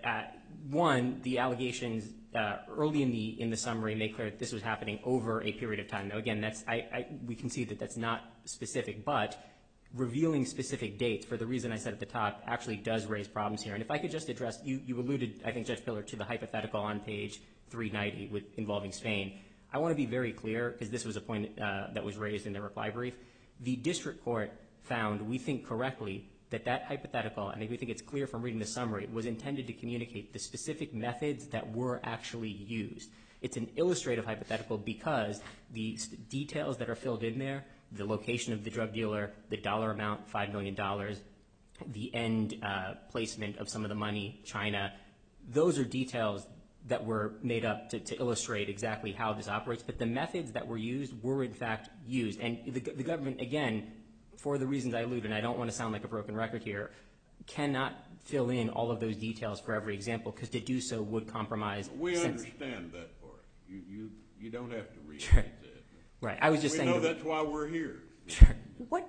the allegations early in the summary make clear that this was happening over a period of time. Now, again, we can see that that's not specific, but revealing specific dates, for the reason I said at the top, actually does raise problems here. And if I could just address, you alluded, I think, Judge Pillard, to the hypothetical on page 390 involving Spain. I want to be very clear, because this was a point that was raised in the reply brief. The district court found, we think correctly, that hypothetical, and we think it's clear from reading the summary, was intended to communicate the specific methods that were actually used. It's an illustrative hypothetical because the details that are filled in there, the location of the drug dealer, the dollar amount, $5 million, the end placement of some of the money, China, those are details that were made up to illustrate exactly how this operates. But the methods that were used were, in fact, used. And the government, again, for the reasons I alluded, and I don't want to sound like a broken record here, cannot fill in all of those details for every example, because to do so would compromise. We understand that part. You don't have to read Sure. that. Right. I was just saying. We know that's why we're here. Sure. What?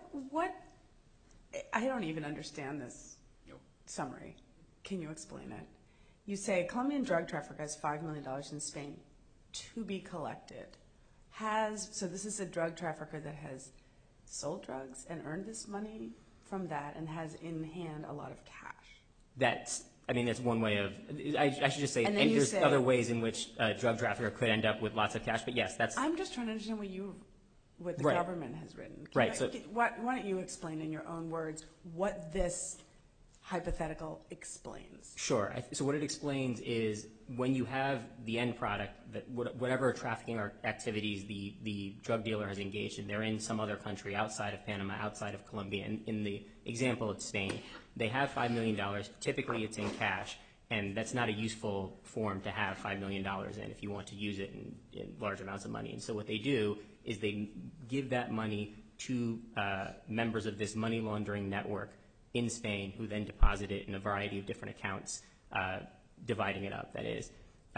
I don't even understand this summary. Can you explain it? You say a Colombian drug trafficker has $5 million in Spain to be collected. So this is a drug trafficker that has sold drugs and earned this money from that and has in hand a lot of cash. That's one way of, I should just say, And then and you there's say- other ways in which a drug trafficker could end up with lots of cash, but yes, that's, I'm just trying to understand what the Right. government has written. Right, so- Why don't you explain in your own words what this hypothetical explains? sure. So what it explains is when you have the end product, that whatever trafficking or activities the drug dealer has engaged in, they're in some other country outside of Panama, outside of Colombia. And in the example, it's Spain. They have $5 million. Typically, it's in cash. And that's not a useful form to have $5 million in if you want to use it in large amounts of money. And so what they do is they give that money to members of this money laundering network in Spain, who then deposit it in a variety of different accounts, dividing it up, that is.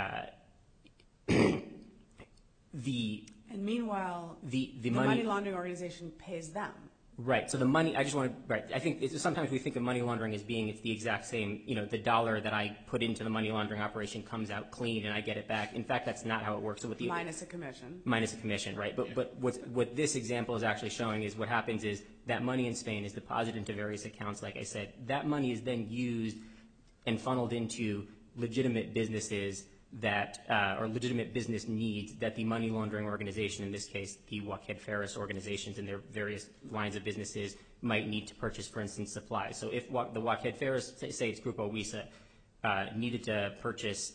And meanwhile, The the money laundering organization pays them. Right. So the money, I think sometimes we think of money laundering as being it's the exact same, the dollar that I put into the money laundering operation comes out clean and I get it back. In fact, that's not how it works. So Minus a commission. Minus a commission, right. But what this example is actually showing is what happens is that money in Spain is deposited into various accounts, like I said. That money is then used and funneled into legitimate businesses that or legitimate business needs that the money laundering organization, in this case the Waqed Ferris organizations and their various lines of businesses, might need to purchase, for instance, supplies. So if the Waqed Ferris, say it's Grupo Wisa, needed to purchase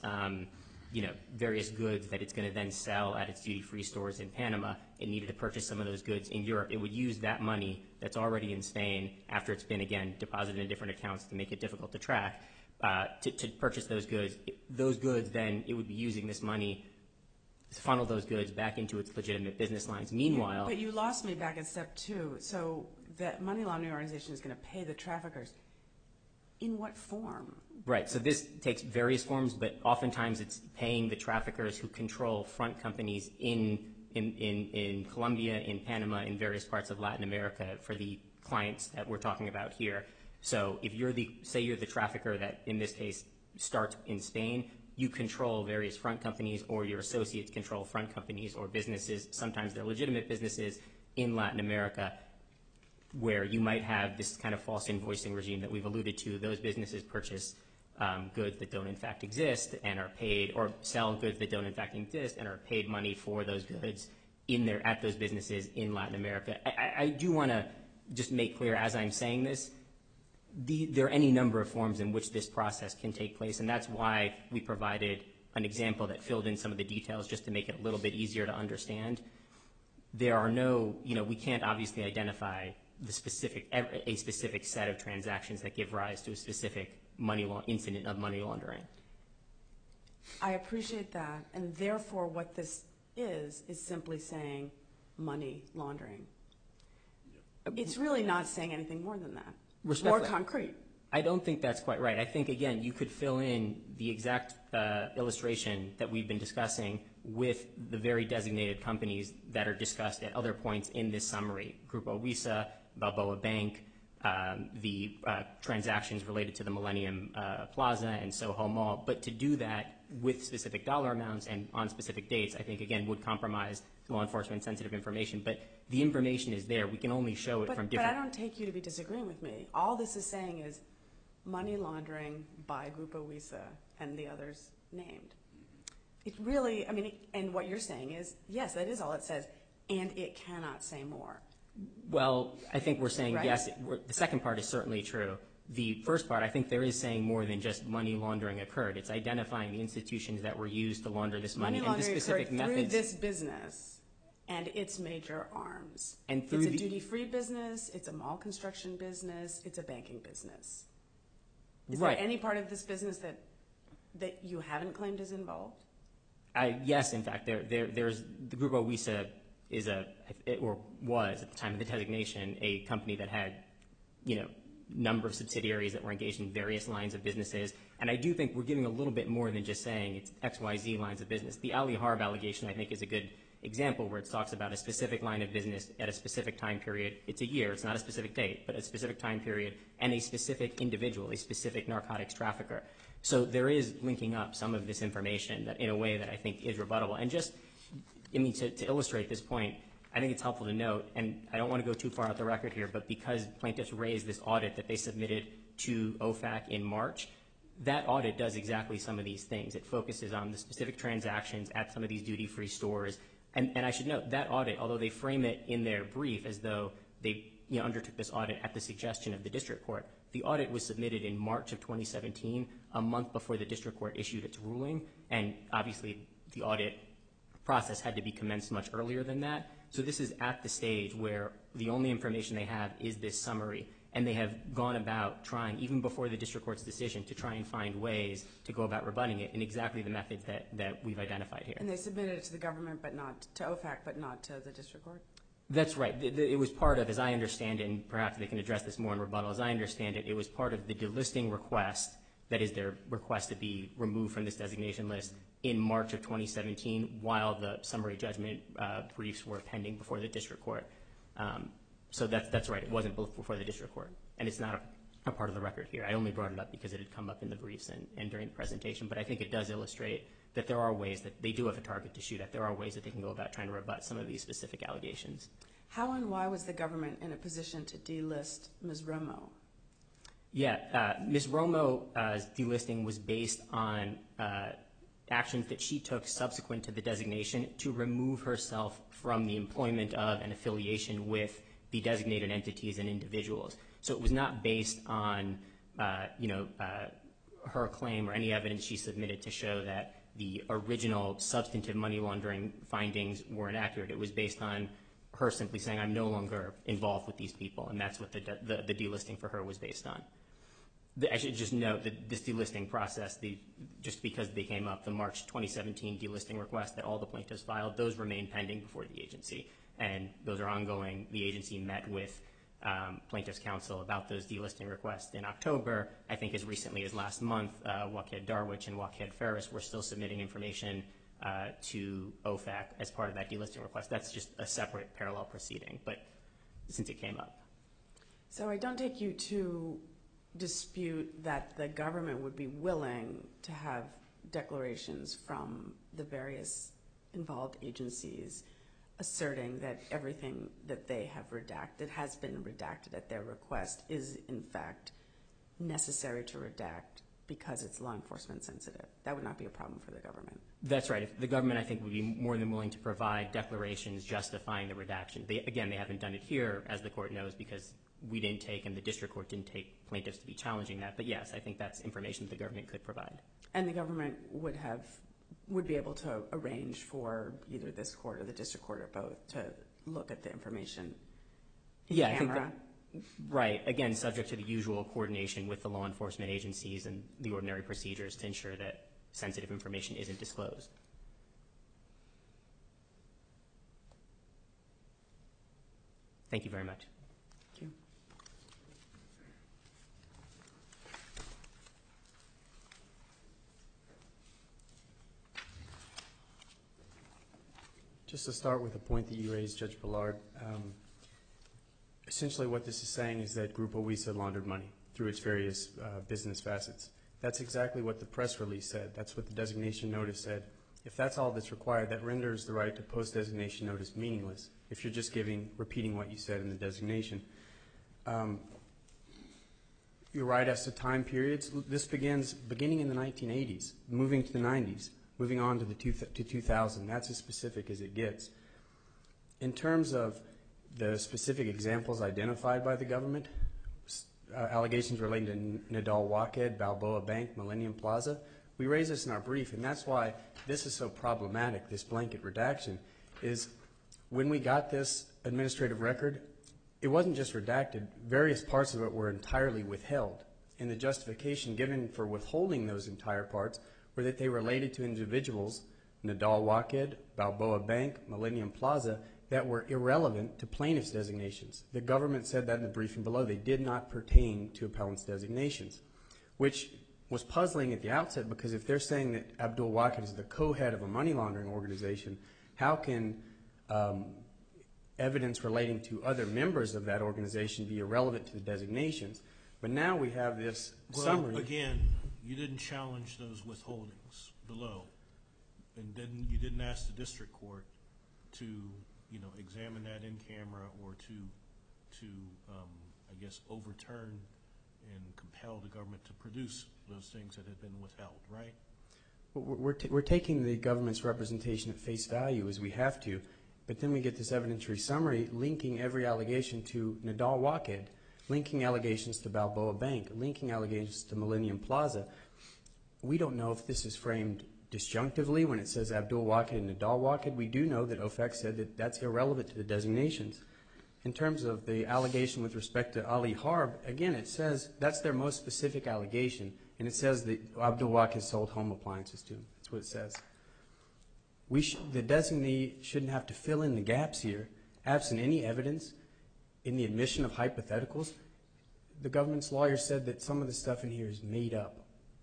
various goods that it's going to then sell at its duty-free stores in Panama, it needed to purchase some of those goods in Europe. It would use that money that's already in Spain after it's been, again, deposited in different accounts to make it difficult to track. To purchase those goods. Those goods, then, it would be using this money to funnel those goods back into its legitimate business lines. Meanwhile... But you lost me back at step 2. So that money laundering organization is going to pay the traffickers. In what form? Right. So this takes various forms, but oftentimes it's paying the traffickers who control front companies in Colombia, in Panama, in various parts of Latin America for the clients that we're talking about here. So if you're the trafficker that, in this case, starts in Spain, you control various front companies, or your associates control front companies or businesses. Sometimes they're legitimate businesses in Latin America where you might have this kind of false invoicing regime that we've alluded to. Those businesses purchase goods that don't in fact exist and are paid, or sell goods that don't in fact exist and are paid money for those goods at those businesses in Latin America. I do want to just make clear, as I'm saying this, there are any number of forms in which this process can take place, and that's why we provided an example that filled in some of the details just to make it a little bit easier to understand. There are we can't obviously identify a specific set of transactions that give rise to a specific incident of money laundering. I appreciate that, and therefore what this is simply saying money laundering. It's really not saying anything more than that. More concrete. I don't think that's quite right. I think, again, you could fill in the exact illustration that we've been discussing with the very designated companies that are discussed at other points in this summary. Grupo Wisa, Balboa Bank, the transactions related to the Millennium Plaza and Soho Mall. But to do that with specific dollar amounts and on specific dates, I think, again, would compromise law enforcement sensitive information. But the information is there. We can only show it from different... But I don't take you to be disagreeing with me. All this is saying is money laundering by Grupo Wisa and the others named. It really, and what you're saying is, yes, that is all it says, and it cannot say more. Well, I think we're saying, right? Yes, the second part is certainly true. The first part, I think there is saying more than just money laundering occurred. It's identifying the institutions that were used to launder this money and the specific occurred methods. through this business and its major arms. And it's a duty-free business, it's a mall construction business, it's a banking business. Is right. there any part of this business that you haven't claimed is involved? Yes, in fact, there's the Grupo Wisa was at the time of the designation a company that had, number of subsidiaries that were engaged in various lines of businesses. And I do think we're giving a little bit more than just saying it's XYZ lines of business. The Ali Harb allegation, I think, is a good example where it talks about a specific line of business at a specific time period. It's a year. It's not a specific date, but a specific time period and a specific individual, a specific narcotics trafficker. So there is linking up some of this information that in a way that I think is rebuttable. And just, to illustrate this point, I think it's helpful to note, and I don't want to go too far out the record here, but because plaintiffs raised this audit that they submitted to OFAC in March, that audit does exactly some of these things. It focuses on the specific transactions at some of these duty-free stores. And I should note, that audit, although they frame it in their brief as though they undertook this audit at the suggestion of the district court, the audit was submitted in March of 2017, a month before the district court issued its ruling, and obviously the audit process had to be commenced much earlier than that. So this is at the stage where the only information they have is this summary, and they have gone about trying, even before the district court's decision, to try and find ways to go about rebutting it in exactly the methods that we've identified here. And they submitted it to the government, but not to OFAC, but not to the district court? That's right. It was part of, as I understand it, and perhaps they can address this more in rebuttal, as I understand it, it was part of the delisting request, that is their request to be removed from this designation list, in March of 2017, while the summary judgment briefs were pending before the district court. So that's right. It wasn't before the district court, and it's not a part of the record here. I only brought it up because it had come up in the briefs and during the presentation, but I think it does illustrate that there are ways that they do have a target to shoot at. There are ways that they can go about trying to rebut some of these specific allegations. How and why was the government in a position to delist Ms. Romo? Yeah, Ms. Romo's delisting was based on actions that she took subsequent to the designation to remove herself from the employment of and affiliation with the designated entities and individuals. So it was not based on, her claim or any evidence she submitted to show that the original substantive money laundering findings were inaccurate. It was based on her simply saying, I'm no longer involved with these people, and that's what the delisting for her was based on. I should just note that this delisting process, just because they came up, the March 2017 delisting request that all the plaintiffs filed, those remain pending before the agency, and those are ongoing. The agency met with plaintiffs' counsel about those delisting requests in October. I think as recently as last month, Waqed Darwich and Waqed Ferris were still submitting information to OFAC as part of that delisting request. That's just a separate parallel proceeding, but since it came up. So I don't take you to dispute that the government would be willing to have declarations from the various involved agencies asserting that everything that they have redacted has been redacted at their request is in fact necessary to redact because it's law enforcement sensitive. That would not be a problem for the government. That's right. The government, I think, would be more than willing to provide declarations justifying the redaction. They haven't done it here, as the court knows, because we didn't take and the district court didn't take plaintiffs to be challenging that. But yes, I think that's information the government could provide. And the government would be able to arrange for either this court or the district court or both to look at the information in camera? I think that, right. Again, subject to the usual coordination with the law enforcement agencies and the ordinary procedures to ensure that sensitive information isn't disclosed. Thank you very much. Thank you. Just to start with a point that you raised, Judge Ballard, essentially what this is saying is that Grupo Visa laundered money through its various business facets. That's exactly what the press release said. That's what the designation notice said. If that's all that's required, that renders the right to post-designation notice meaningless if you're just repeating what you said in the designation. You're right as to time periods. This beginning in the 1980s, moving to the 90s, moving on to 2000. That's as specific as it gets. In terms of the specific examples identified by the government, allegations relating to Nadal Waqed, Balboa Bank, Millennium Plaza, we raise this in our brief, and that's why this is so problematic, this blanket redaction, is when we got this administrative record, it wasn't just redacted. Various parts of it were entirely withheld, and the justification given for withholding those entire parts were that they related to individuals, Nadal Waqed, Balboa Bank, Millennium Plaza, that were irrelevant to plaintiff's designations. The government said that in the briefing below. They did not pertain to appellant's designations, which was puzzling at the outset because if they're saying that Abdul Waqed is the co-head of a money laundering organization, how can evidence relating to other members of that organization be irrelevant to the designations? But now we have this summary. Well, again, you didn't challenge those withholdings below, and you didn't ask the district court to examine that in camera or to I guess, overturn and compel the government to produce those things that had been withheld, right? We're taking the government's representation at face value as we have to, but then we get this evidentiary summary linking every allegation to Nadal Waked, linking allegations to Balboa Bank, linking allegations to Millennium Plaza. We don't know if this is framed disjunctively when it says Abdul Waked and Nadal Waked. We do know that OFAC said that that's irrelevant to the designations. In terms of the allegation with respect to Ali Harb, again, it says that's their most specific allegation, and it says that Abdul Waked sold home appliances to him. That's what it says. The designee shouldn't have to fill in the gaps here, absent any evidence in the admission of hypotheticals. The government's lawyer said that some of the stuff in here is made up.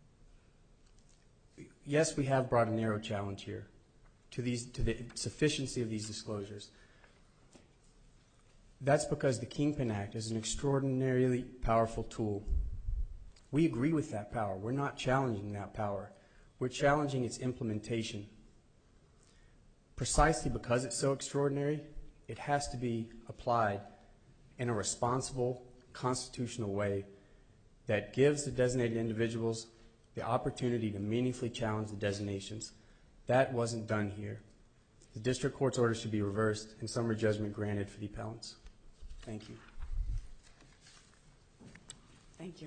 Yes, we have brought a narrow challenge here to the sufficiency of these disclosures. That's because the Kingpin Act is an extraordinarily powerful tool. We agree with that power. We're not challenging that power. We're challenging its implementation. Precisely because it's so extraordinary, it has to be applied in a responsible, constitutional way that gives the designated individuals the opportunity to meaningfully challenge the designations. That wasn't done here. The district court's order should be reversed and summary judgment granted for the appellants. Thank you.